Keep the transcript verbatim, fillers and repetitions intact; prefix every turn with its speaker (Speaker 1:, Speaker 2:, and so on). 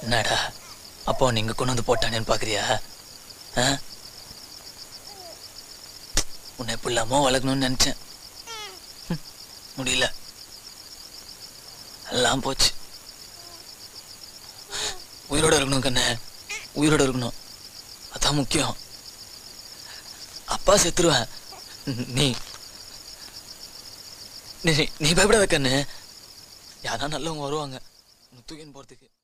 Speaker 1: என்னடா அப்போ நீங்க கொண்டு வந்து போட்டானேன்னு பாக்குறியா? உன்னை எப்படிலாமோ வளர்க்கணும்னு நினைச்சேன், முடியல, எல்லாம் போச்சு. உயிரோட இருக்கணும் கண்ணே, உயிரோட இருக்கணும், அதான் முக்கியம். அப்பா செத்துருவேன், நீ நீ நீ பயப்படாத கண்ணு. யாரா நல்லவங்க வருவாங்க தூக்கின்னு போறதுக்கு.